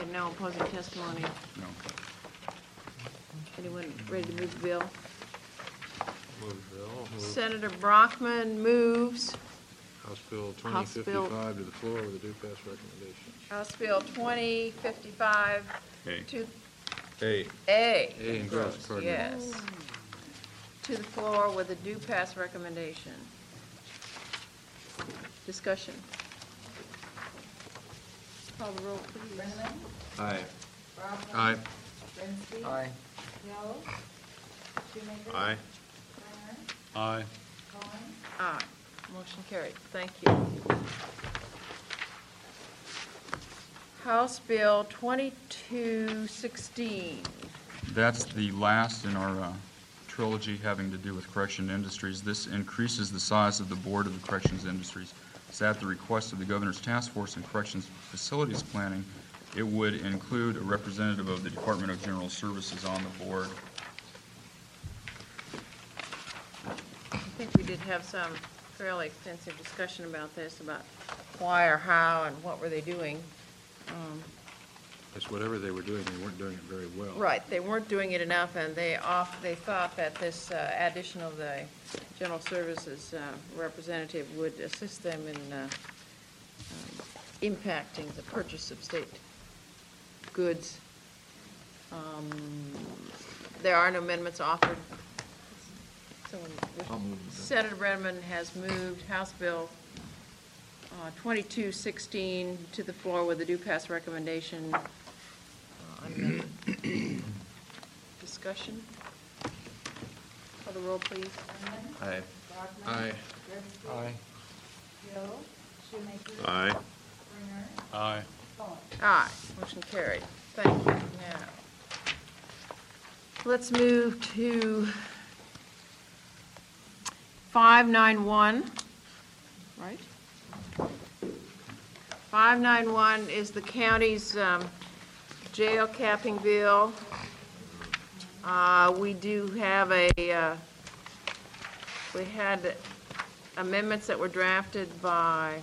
have no opposing testimony. No. Anyone ready to move the bill? Move the bill. Move Senator Brockman moves House Bill House Bill- 2055 to the floor with a due pass recommendation. House Bill 2055 A. to A. A. A and gross, pardon me. Yes. To the floor with a due pass recommendation. Discussion. Call the roll, please. Brenneman? Aye. Brockman? Aye. Grinsky? Aye. Hill? Shoemaker? Aye. Turner? Aye. Cohen? Aye. Motion carried. Thank you. House Bill 2216. That's the last in our trilogy having to do with correction industries. This increases the size of the Board of the Corrections Industries. It's at the request of the Governor's Task Force in Corrections Facilities Planning. It would include a representative of the Department of General Services on the board. I think we did have some fairly extensive discussion about this, about why or how and what were they doing. It's whatever they were doing, they weren't doing it very well. Right, they weren't doing it enough, and they thought that this addition of the General Services representative would assist them in impacting the purchase of state goods. There are no amendments offered. Someone wish- I'll move the bill. Senator Brenneman has moved House Bill 2216 to the floor with a due pass recommendation. Amendment. Discussion? Call the roll, please. Brenneman? Aye. Brockman? Aye. Grinsky? Aye. Hill? Shoemaker? Aye. Turner? Aye. Cohen? Aye, motion carried. Thank you. Now, let's move to 591, right? 591 is the county's jail capping bill. We do have we had amendments that were drafted by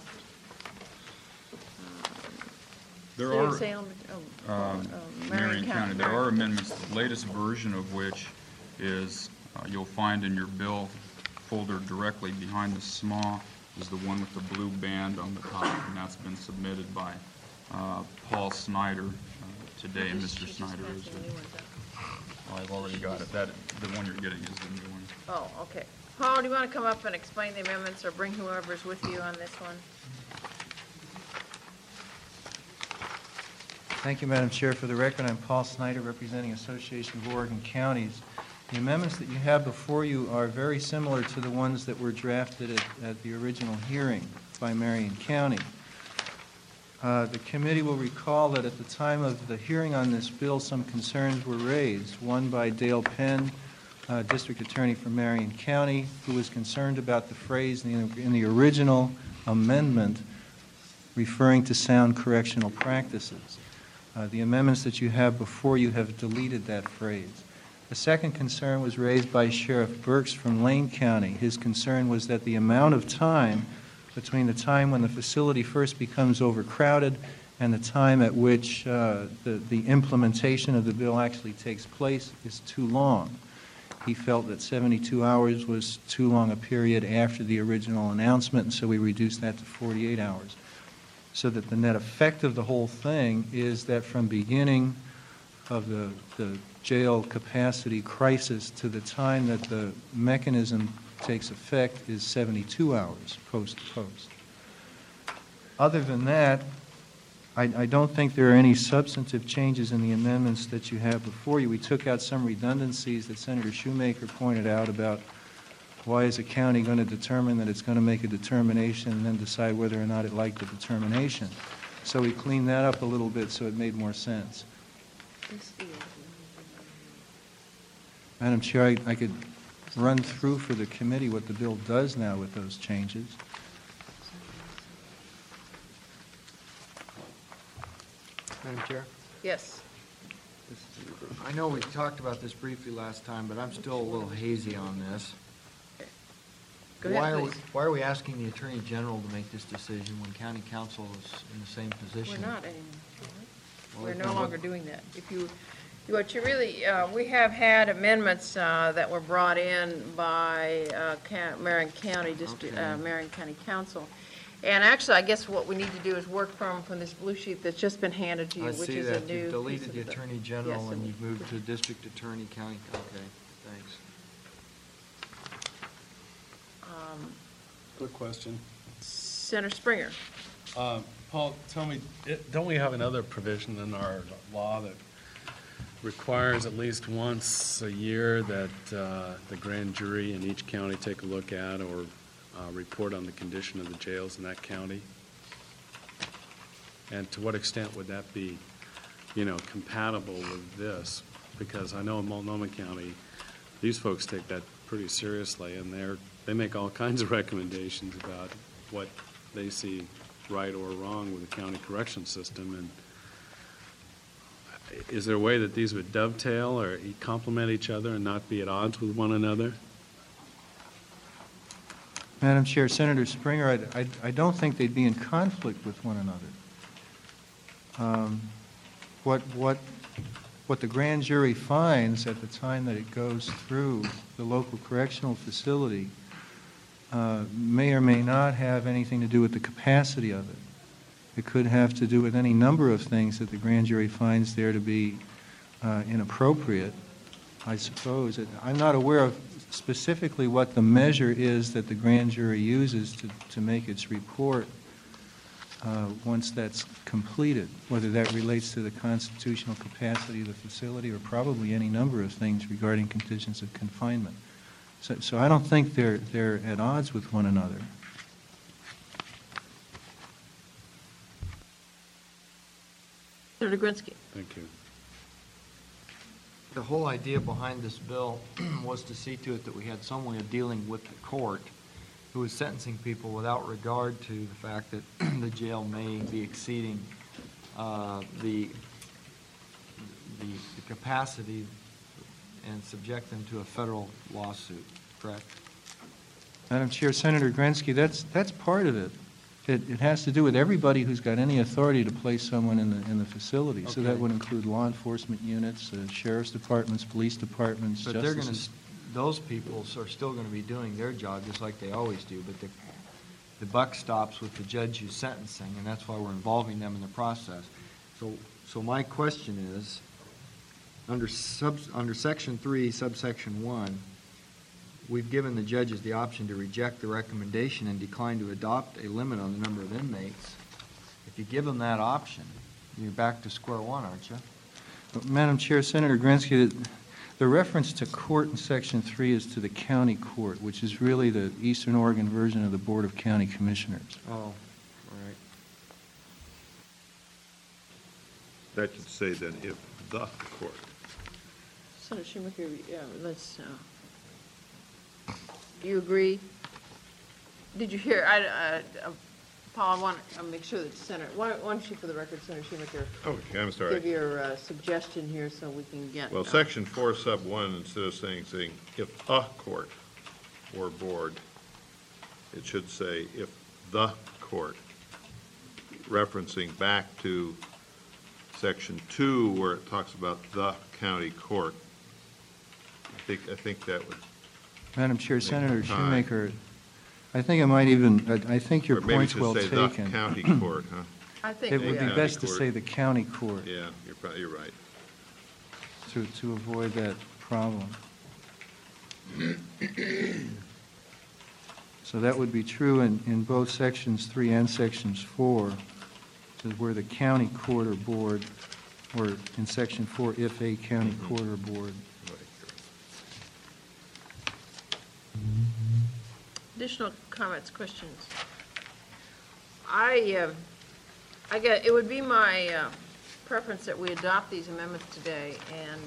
There City of are, Salem, Marion County, there are amendments, the latest version of which is, you'll find in your bill folder directly behind the SMAW, is the one with the blue band on the top, and that's been submitted by Paul Snyder today, and Mr. Snyder is, I've already got it, the one you're getting is the new one. Oh, okay. Paul, do you want to come up and explain the amendments, or bring whoever's with you on this one? Thank you, Madam Chair. For the record, I'm Paul Snyder, representing Association of Oregon Counties. The amendments that you have before you are very similar to the ones that were drafted at the original hearing by Marion County. The committee will recall that at the time of the hearing on this bill, some concerns were raised. One by Dale Penn, District Attorney for Marion County, who was concerned about the phrase in the original amendment referring to sound correctional practices. The amendments that you have before you have deleted that phrase. The second concern was raised by Sheriff Burks from Lane County. His concern was that the amount of time between the time when the facility first becomes overcrowded and the time at which the implementation of the bill actually takes place is too long. He felt that 72 hours was too long a period after the original announcement, and so we reduced that to 48 hours. So that the net effect of the whole thing is that from beginning of the jail capacity crisis to the time that the mechanism takes effect is 72 hours post-to-post. Other than that, I don't think there are any substantive changes in the amendments that you have before you. We took out some redundancies that Senator Shoemaker pointed out about why is a county going to determine that it's going to make a determination and then decide whether or not it liked the determination. So we cleaned that up a little bit so it made more sense. Madam Chair, I could run through for the committee what the bill does now with those changes. Madam Chair? Yes. I know we talked about this briefly last time, but I'm still a little hazy on this. Go ahead, please. Why are we asking the Attorney General to make this decision when County Council is in the same position? We're not anymore. Well, We're if no I'm- longer doing that. If you, what you really, we have had amendments that were brought in by Marion County District, Okay. Marion County Council. And actually, I guess what we need to do is work from this blue sheet that's just been handed to you, I which see is a that. new You've piece deleted of the Attorney General yes, and you've moved to District Attorney, County, okay, thanks. Quick question. Senator Springer. Paul, tell me, don't we have another provision in our law that requires at least once a year that the grand jury in each county take a look at or report on the condition of the jails in that county? And to what extent would that be, compatible with this? Because I know in Multnomah County, these folks take that pretty seriously, and they make all kinds of recommendations about what they see right or wrong with the county correction system. And is there a way that these would dovetail or complement each other and not be at odds with one another? Madam Chair, Senator Springer, I don't think they'd be in conflict with one another. What the grand jury finds at the time that it goes through the local correctional facility may or may not have anything to do with the capacity of it. It could have to do with any number of things that the grand jury finds there to be inappropriate, I suppose. I'm not aware of specifically what the measure is that the grand jury uses to make its report once that's completed, whether that relates to the constitutional capacity of the facility or probably any number of things regarding conditions of confinement. So I don't think they're at odds with one another. Senator Grinsky. Thank you. The whole idea behind this bill was to see to it that we had some way of dealing with the court who is sentencing people without regard to the fact that the jail may be exceeding the capacity and subject them to a federal lawsuit, correct? Madam Chair, Senator Grinsky, that's part of it. It has to do with everybody who's got any authority to place someone in the facility. So that Okay. would include law enforcement units, sheriff's departments, police departments, But they're going justice. to, those people are still going to be doing their job just like they always do, but the buck stops with the judge who's sentencing, and that's why we're involving them in the process. So my question is, under Section 3, subsection 1, we've given the judges the option to reject the recommendation and decline to adopt a limit on the number of inmates. If you give them that option, you're back to square one, aren't you? Madam Chair, Senator Grinsky, the reference to court in Section 3 is to the county court, which is really the Eastern Oregon version of the Board of County Commissioners. Oh, all right. That should say then if the court. Senator Schumacher, let's, do you agree? Did you hear, Paul, I want to make sure that Senator, why don't you, for the record, Senator Schumacher, Okay, I'm give sorry. your suggestion here so we can get. Well, Section 4, Sub 1, instead of saying if a court or board, it should say if the court, referencing back to Section 2, where it talks about the county court. I think that would, Madam Chair, Senator time. Shoemaker, I think it might even, I think your or maybe it point's should well say the taken. county court, huh? I think, It would be County best to court. say the county court Yeah, you're right. to avoid that problem. So that would be true in both Sections 3 and Sections 4, to where the county court or board, or in Section 4, if a county court or board. additional comments, questions? I get, it would be my preference that we adopt these amendments today, and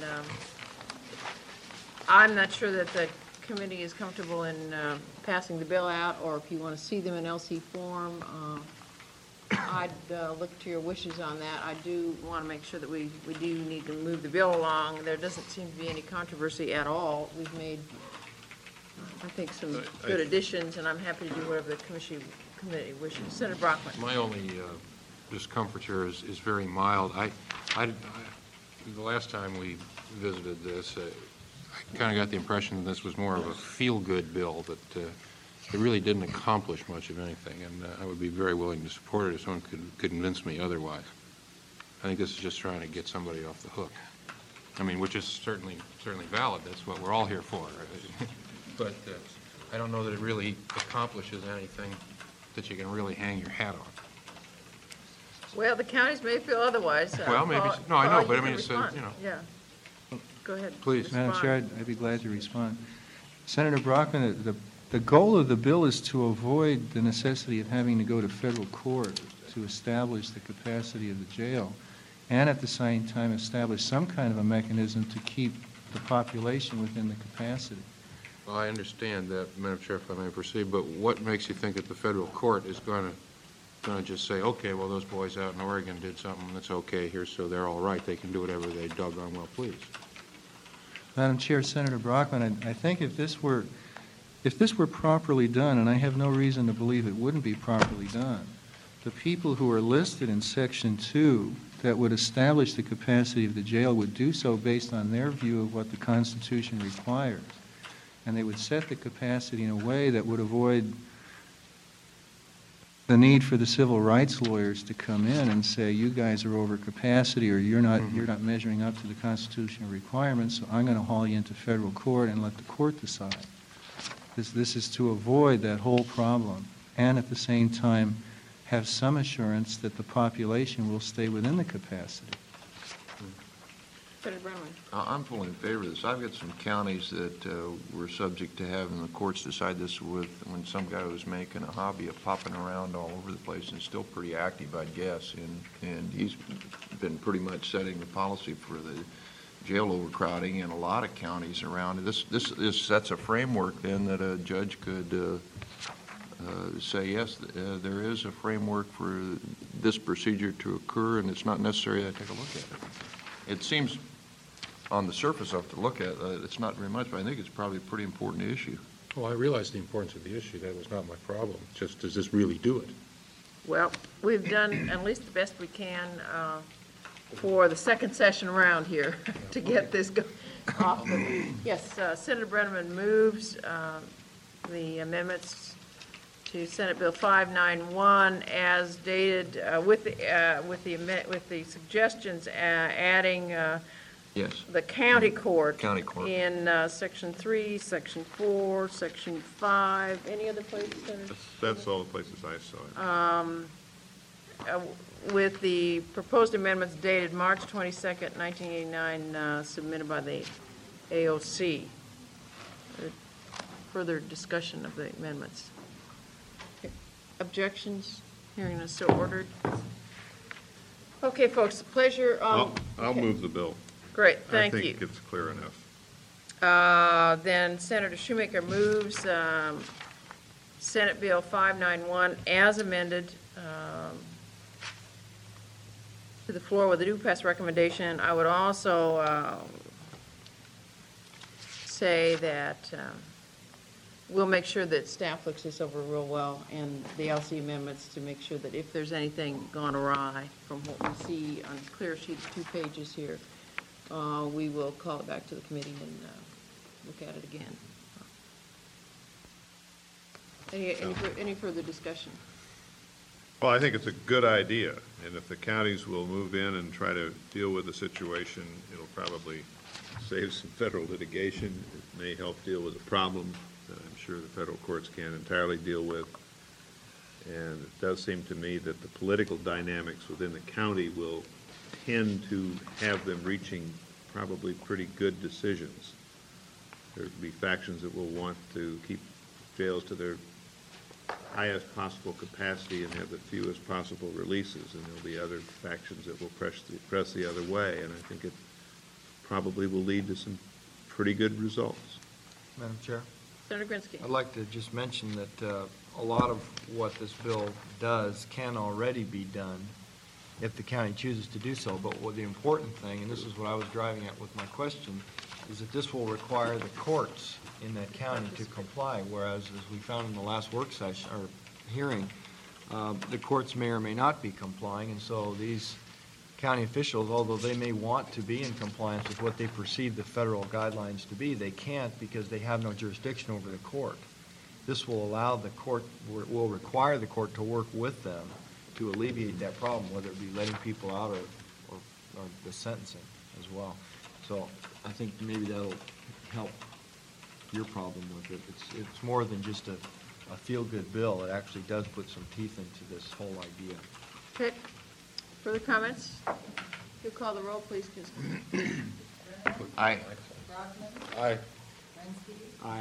I'm not sure that the committee is comfortable in passing the bill out, or if you want to see them in LC form. I'd look to your wishes on that. I do want to make sure that we do need to move the bill along. There doesn't seem to be any controversy at all. We've made, I think, some good additions, and I'm happy to do whatever the committee wishes. Senator Brockman. My only discomfiture is very mild. The last time we visited this, I kind of got the impression that this was more of a feel-good bill, that it really didn't accomplish much of anything, and I would be very willing to support it if someone could convince me otherwise. I think this is just trying to get somebody off the hook. I mean, which is certainly valid. That's what we're all here for. But I don't know that it really accomplishes anything that you can really hang your hat on. Well, the counties may feel otherwise. Well, maybe, Paul- no, I know, Paul, but you I mean, can it's, respond. yeah. Go ahead. Please. Madam Respond. Chair, I'd be glad to respond. Senator Brockman, the goal of the bill is to avoid the necessity of having to go to federal court to establish the capacity of the jail, and at the same time establish some kind of a mechanism to keep the population within the capacity. Well, I understand that, Madam Chair, if I may proceed, but what makes you think that the federal court is going to just say, okay, well, those boys out in Oregon did something that's okay here, so they're all right. They can do whatever they doggone well please. Madam Chair, Senator Brockman, I think if this were properly done, and I have no reason to believe it wouldn't be properly done, the people who are listed in Section 2 that would establish the capacity of the jail would do so based on their view of what the Constitution requires. And they would set the capacity in a way that would avoid the need for the civil rights lawyers to come in and say, you guys are over capacity, or you're not measuring up to the constitutional requirements, so I'm going to haul you into federal court and let the court decide. This is to avoid that whole problem, and at the same time have some assurance that the population will stay within the capacity. Senator Brennan. I'm fully in favor of this. I've got some counties that were subject to having the courts decide this with when some guy was making a hobby of popping around all over the place, and still pretty active, I'd guess, and he's been pretty much setting the policy for the jail overcrowding in a lot of counties around. This sets a framework then that a judge could say, yes, there is a framework for this procedure to occur, and it's not necessary that I take a look at it. It seems on the surface of it to look at, it's not very much, but I think it's probably a pretty important issue. Well, I realize the importance of the issue. That was not my problem. Just, does this really do it? Well, we've done at least the best we can for the second session around here to get this off. Yes, Senator Brenneman moves the amendments to Senate Bill 591 as dated with the suggestions adding Yes. the county court. County court. In Section 3, Section 4, Section 5. Any other places, Senator? That's all the places I saw it. With the proposed amendments dated March 22nd, 1989, submitted by the AOC. Further discussion of the amendments. Objections? Hearing is so ordered. Okay, folks, the pleasure. I'll okay. move the bill. Great, thank you. I think it's clear enough. Then Senator Shoemaker moves Senate Bill 591 as amended to the floor with a do pass recommendation. I would also say that we'll make sure that staff looks this over real well and the LC amendments to make sure that if there's anything gone awry from what we see on a clear sheet of 2 pages here, we will call it back to the committee and look at it again. Any further discussion? Well, I think it's a good idea, and if the counties will move in and try to deal with the situation, it'll probably save some federal litigation. It may help deal with a problem that I'm sure the federal courts can't entirely deal with. And it does seem to me that the political dynamics within the county will tend to have them reaching probably pretty good decisions. There'll be factions that will want to keep jails to their highest possible capacity and have the fewest possible releases, and there'll be other factions that will press the other way, and I think it probably will lead to some pretty good results. Madam Chair? Senator Grinsky. I'd like to just mention that a lot of what this bill does can already be done if the county chooses to do so. But what the important thing, and this is what I was driving at with my question, is that this will require the courts in that county to comply, whereas as we found in the last work session or hearing, the courts may or may not be complying, and so these county officials, although they may want to be in compliance with what they perceive the federal guidelines to be, they can't because they have no jurisdiction over the court. This will allow the court, will require the court to work with them to alleviate that problem, whether it be letting people out or the sentencing as well. So I think maybe that'll help your problem with it. It's more than just a feel-good bill. It actually does put some teeth into this whole idea. Okay, further comments? You'll call the roll, please, Kizka. Aye. Brockman, Aye. Wensky, Aye.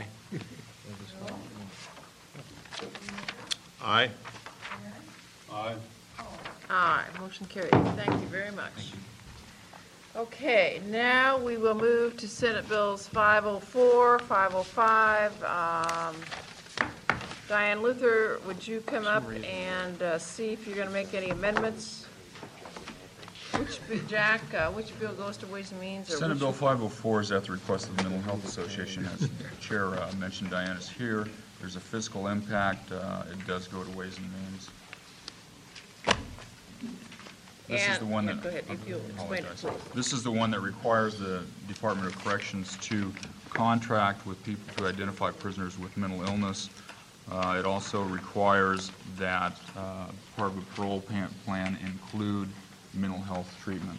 Aye. Aye. Aye, motion carried. Thank you very much. Okay, now we will move to Senate Bills 504, 505. Diane Luther, would you come up and see if you're going to make any amendments? Which bill goes to Ways and Means? Or Senate which- Bill 504 is at the request of the Mental Health Association. As the Chair mentioned, Diane is here. There's a fiscal impact. It does go to Ways and Means. This is the one that. Go ahead, if you'll explain it, Apologize. please. This is the one that requires the Department of Corrections to contract with people to identify prisoners with mental illness. It also requires that part of a parole plan include mental health treatment.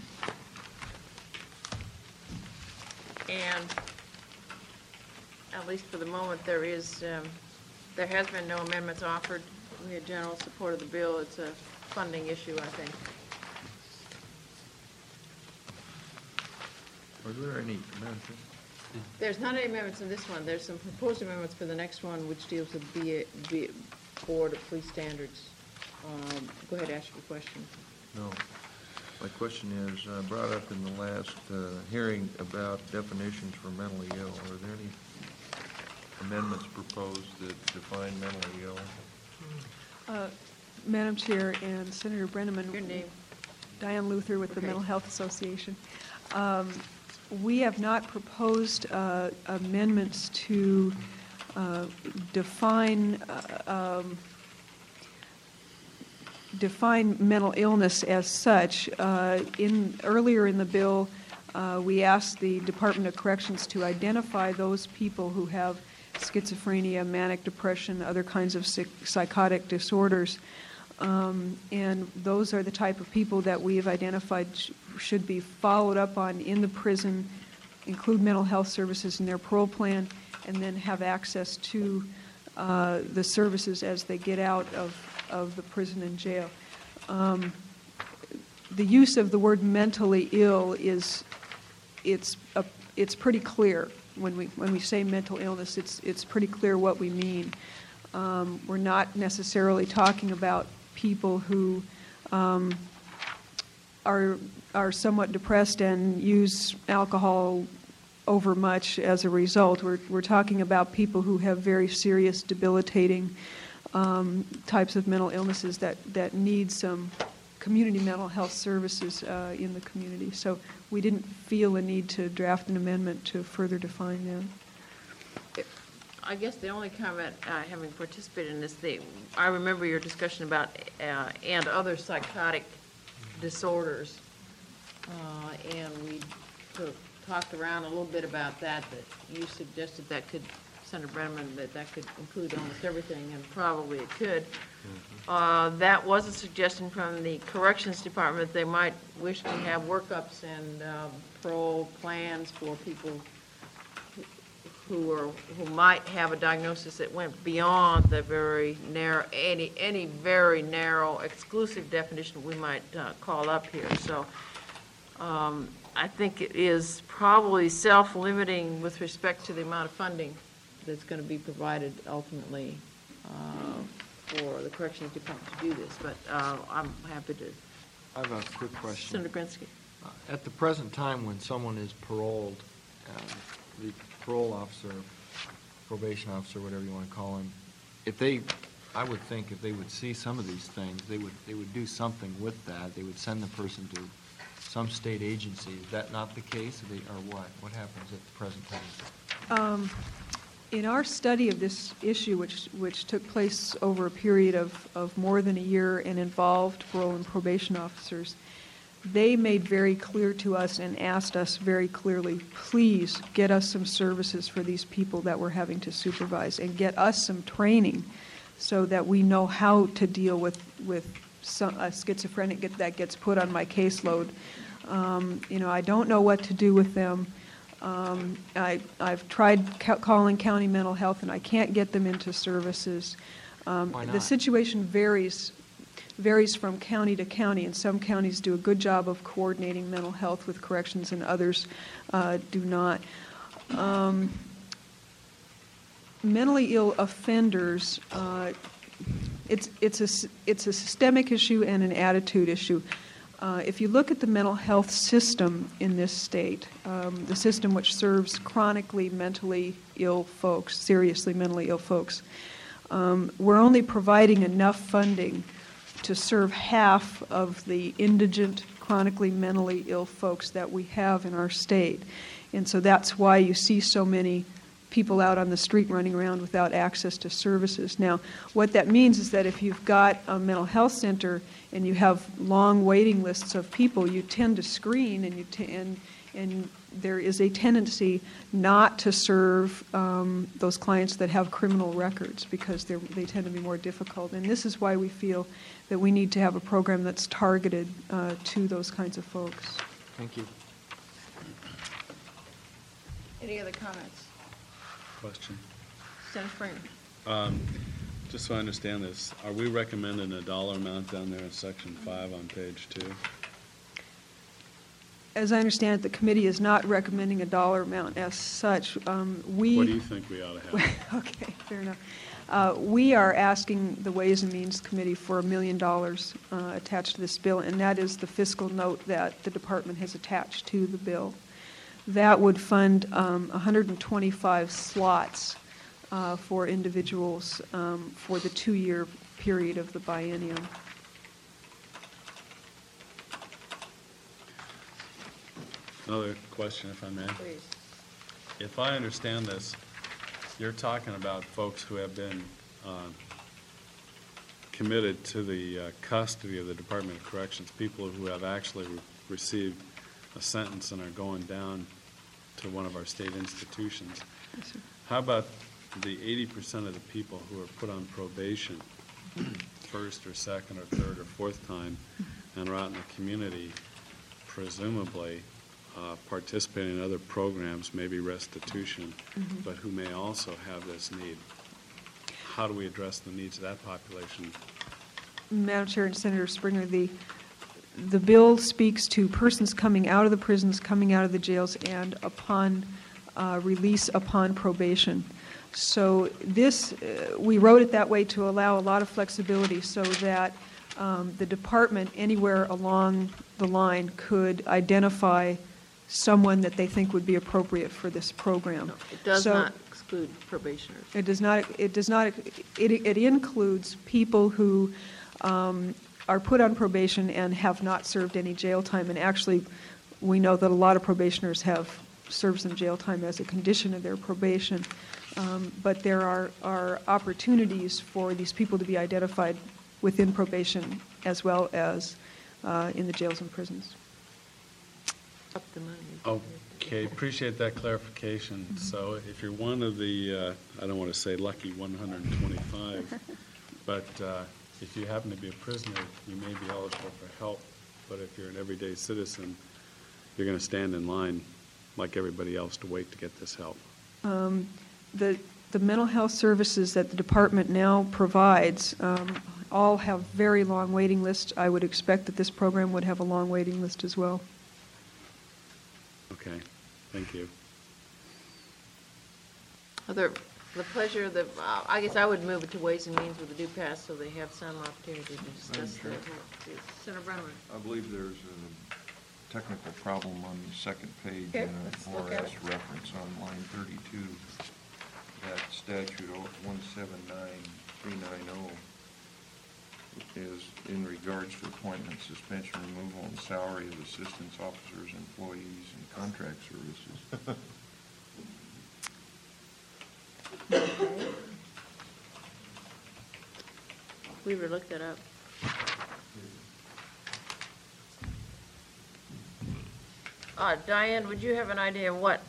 And at least for the moment, there has been no amendments offered. We had general support of the bill. It's a funding issue, I think. Are there any amendments? There's not any amendments in this one. There's some proposed amendments for the next one, which deals with Board of Police Standards. Go ahead, ask your question. No. My question is, brought up in the last hearing about definitions for mentally ill. Are there any amendments proposed that define mentally ill? Madam Chair and Senator Brenneman. Your name. Diane Luther with the Okay. Mental Health Association. We have not proposed amendments to define mental illness as such. Earlier in the bill, we asked the Department of Corrections to identify those people who have schizophrenia, manic depression, other kinds of psychotic disorders. And those are the type of people that we have identified should be followed up on in the prison, include mental health services in their parole plan, and then have access to the services as they get out of the prison and jail. The use of the word mentally ill it's pretty clear. When we say mental illness, it's pretty clear what we mean. We're not necessarily talking about people who are somewhat depressed and use alcohol overmuch as a result. We're talking about people who have very serious, debilitating types of mental illnesses that need some community mental health services in the community. So we didn't feel a need to draft an amendment to further define them. I guess the only comment, having participated in this thing, I remember your discussion about and other psychotic disorders, and we sort of talked around a little bit about that you suggested that could, Senator Brenneman, that could include almost everything, and probably it could. That was a suggestion from the Corrections Department. They might wish to have workups and parole plans for people who might have a diagnosis that went beyond the very narrow, any very narrow exclusive definition we might call up here. So I think it is probably self-limiting with respect to the amount of funding that's going to be provided ultimately for the Corrections Department to do this. But I'm happy to. I have a quick question. Senator Grinsky. At the present time, when someone is paroled, the parole officer, probation officer, whatever you want to call him, I would think if they would see some of these things, they would do something with that. They would send the person to some state agency. Is that not the case, or what? What happens at the present time? In our study of this issue, which took place over a period of more than a year and involved parole and probation officers, they made very clear to us and asked us very clearly, please get us some services for these people that we're having to supervise and get us some training so that we know how to deal with a schizophrenic that gets put on my caseload. I don't know what to do with them. I've tried calling county mental health, and I can't get them into services. Why not? The situation varies from county to county, and some counties do a good job of coordinating mental health with corrections, and others do not. Mentally ill offenders, it's a systemic issue and an attitude issue. If you look at the mental health system in this state, the system which serves chronically mentally ill folks, seriously mentally ill folks, we're only providing enough funding to serve half of the indigent, chronically mentally ill folks that we have in our state. And so that's why you see so many people out on the street running around without access to services. Now, what that means is that if you've got a mental health center and you have long waiting lists of people, you tend to screen, and there is a tendency not to serve those clients that have criminal records because they tend to be more difficult. And this is why we feel that we need to have a program that's targeted to those kinds of folks. Thank you. Any other comments? Question. Senator Springer? Just so I understand this, are we recommending a dollar amount down there in section 5 on page 2? As I understand it, the committee is not recommending a dollar amount as such. What do you think we ought to have? Okay, fair enough. We are asking the Ways and Means Committee for $1 million attached to this bill, and that is the fiscal note that the department has attached to the bill. That would fund 125 slots for individuals for the 2-year period of the biennium. Another question, if I may. Please. If I understand this, you're talking about folks who have been committed to the custody of the Department of Corrections, people who have actually received a sentence and are going down to one of our state institutions. Yes, sir. How about the 80% of the people who are put on probation first or second or third or fourth time and are out in the community, presumably participating in other programs, maybe restitution, but who may also have this need? How do we address the needs of that population? Madam Chair and Senator Springer, the bill speaks to persons coming out of the prisons, coming out of the jails, and upon release upon probation. So this, we wrote it that way to allow a lot of flexibility so that the department anywhere along the line could identify someone that they think would be appropriate for this program. No, it does not exclude probationers. It does not. It includes people who are put on probation and have not served any jail time. And actually, we know that a lot of probationers have served some jail time as a condition of their probation. But there are opportunities for these people to be identified within probation as well as in the jails and prisons. Up the money. Okay, appreciate that clarification. So if you're one of the, I don't want to say lucky 125, but if you happen to be a prisoner, you may be eligible for help. But if you're an everyday citizen, you're going to stand in line like everybody else to wait to get this help. The mental health services that the department now provides all have very long waiting lists. I would expect that this program would have a long waiting list as well. Okay, thank you. The pleasure of the, I guess I would move it to Ways and Means with the due pass so they have some opportunity to discuss the. Senator Brenneman. I believe there's a technical problem on the second page Okay, in let's an look at ORS it. reference on line 32. That statute 179390 is in regards to appointment, suspension, removal, and salary of assistance officers, employees, and contract services. Weaver, look that up. Diane, would you have an idea what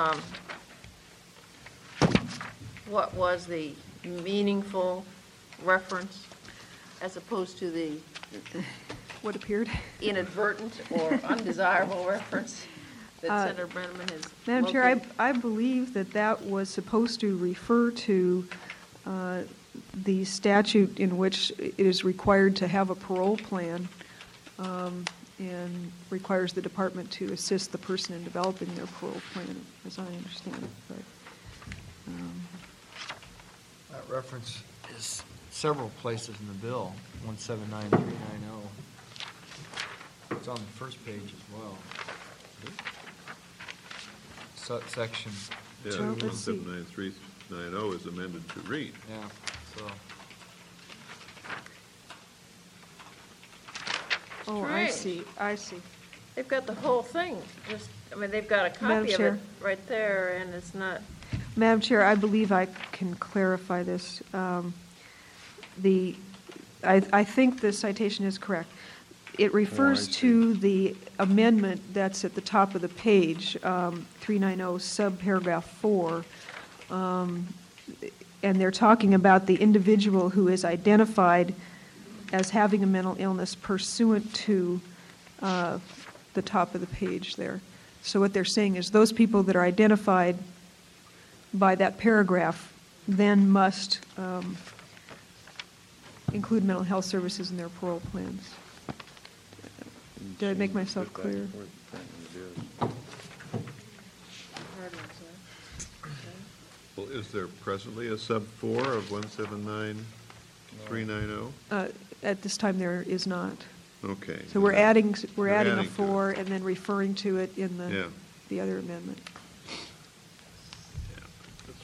was the meaningful reference as opposed to the What appeared? inadvertent or undesirable reference that Senator Brenneman has Madam Chair, located? I believe that that was supposed to refer to the statute in which it is required to have a parole plan and requires the department to assist the person in developing their parole plan, as I understand it. But That reference is several places in the bill, 179390. It's on the first page as well. Section Yeah, Well, let's see. 179390 is amended to read. Yeah, so, Oh, I Strange. see, I see. They've got the whole thing, they've got a Madam copy of Chair. it right there, and it's not, Madam Chair, I believe I can clarify this. I think the citation is correct. It refers to the amendment that's at the top of the page, 390 subparagraph 4, and they're talking about the individual who is identified as having a mental illness pursuant to the top of the page there. So what they're saying is those people that are identified by that paragraph then must include mental health services in their parole plans. Did I make myself clear? Well, is there presently a sub 4 of 179390? At this time, there is not. Okay. So we're adding You're a adding to it. 4 and then referring to it in Yeah. the other amendment. Yeah, that's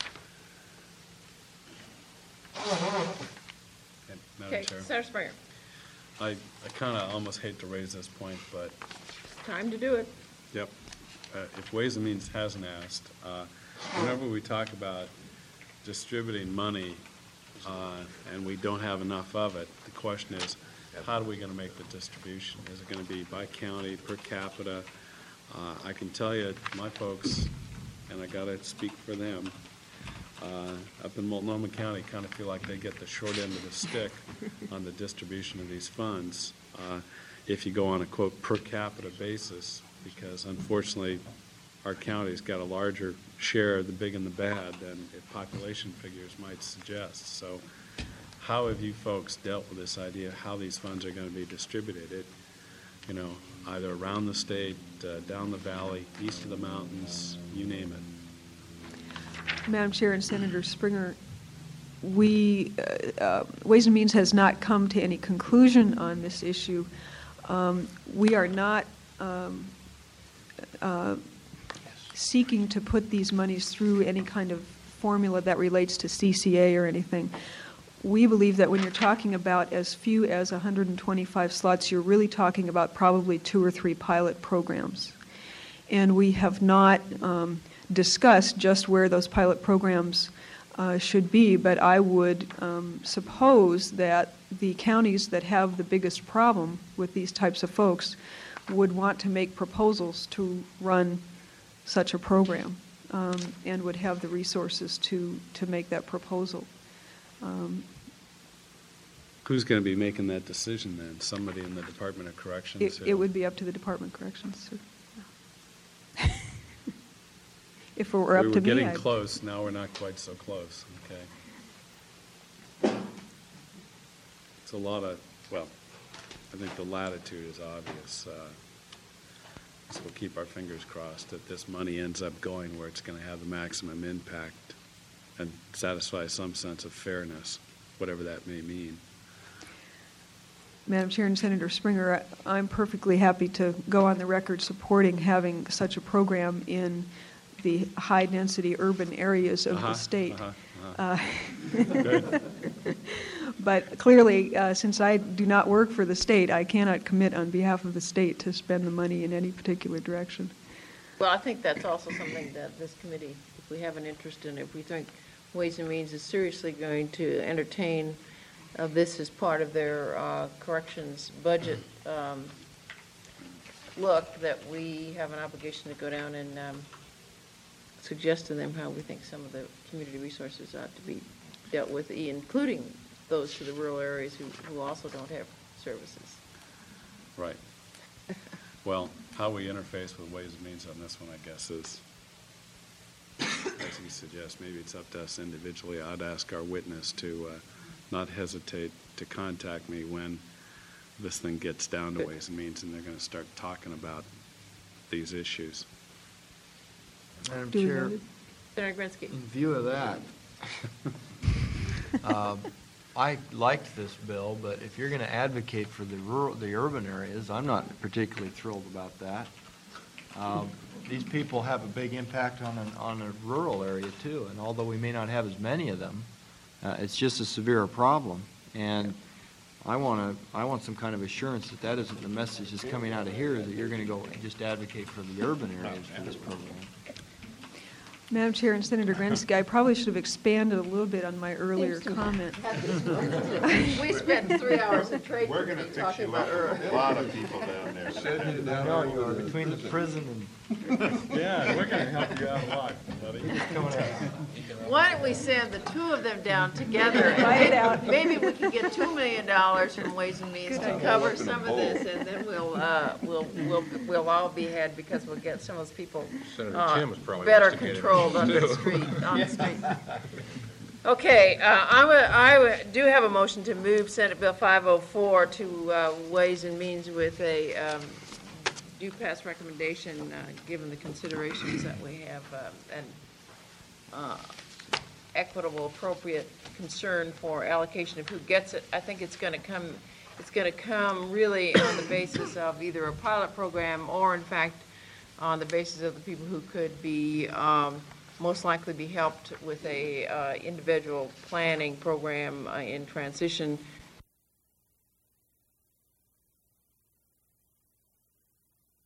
right. Madam okay, Chair, Senator Springer, I kind of almost hate to raise this point, but, time to do it. yep, if Ways and Means hasn't asked, whenever we talk about distributing money and we don't have enough of it, the question is, how are we going to make the distribution? Is it going to be by county, per capita? I can tell you, my folks, and I got to speak for them, up in Multnomah County kind of feel like they get the short end of the stick on the distribution of these funds if you go on a, quote, per capita basis, because unfortunately, our county's got a larger share of the big and the bad than population figures might suggest. So how have you folks dealt with this idea of how these funds are going to be distributed? Either around the state, down the valley, east of the mountains, you name it. Madam Chair and Senator Springer, Ways and Means has not come to any conclusion on this issue. We are not seeking to put these monies through any kind of formula that relates to CCA or anything. We believe that when you're talking about as few as 125 slots, you're really talking about probably 2 or 3 pilot programs. And we have not discussed just where those pilot programs should be, but I would suppose that the counties that have the biggest problem with these types of folks would want to make proposals to run such a program and would have the resources to make that proposal. Who's going to be making that decision then? Somebody in the Department of Corrections? It would be up to the Department of Corrections, sir. If it were up to me, We were getting I'd- close, now we're not quite so close, okay? It's a lot of, well, I think the latitude is obvious. So we'll keep our fingers crossed that this money ends up going where it's going to have the maximum impact and satisfy some sense of fairness, whatever that may mean. Madam Chair and Senator Springer, I'm perfectly happy to go on the record supporting having such a program in the high-density urban areas of the state. Good. But clearly, since I do not work for the state, I cannot commit on behalf of the state to spend the money in any particular direction. Well, I think that's also something that this committee, if we have an interest in, if we think Ways and Means is seriously going to entertain this is part of their corrections budget look, that we have an obligation to go down and suggest to them how we think some of the community resources ought to be dealt with, including those to the rural areas who also don't have services. Right. Well, how we interface with Ways and Means on this one, I guess, is, as you suggest, maybe it's up to us individually. I'd ask our witness to not hesitate to contact me when this thing gets down to Ways and Means and they're going to start talking about these issues. Madam Do we Chair, vote? Senator Grinsky. in view of that, I liked this bill, but if you're going to advocate for the urban areas, I'm not particularly thrilled about that. These people have a big impact on a rural area too, and although we may not have as many of them, it's just a severe problem. And I want some kind of assurance that that isn't the message that's coming out of here, that you're going to go and just advocate for the urban areas for this program. Madam Chair and Senator Grinsky, I probably should have expanded a little bit on my earlier comment. We spent 3 hours in trade We're going to committee fix talking you about up with a lot of people down there. I know you are, between the prison and Yeah, we're going to help you out a lot, buddy. coming out. Why don't we send the two of them down together? Fight it out. Maybe we can get $2 million from Ways and Means to cover some of this, and then we'll all be had because we'll get some of those people Senator Tim is probably better instigating controlled on the too. street, on the street. Okay, I do have a motion to move Senate Bill 504 to Ways and Means with a due pass recommendation, given the considerations that we have, and equitable, appropriate concern for allocation of who gets it. I think it's going to come really on the basis of either a pilot program or, in fact, on the basis of the people who could be most likely be helped with a individual planning program in transition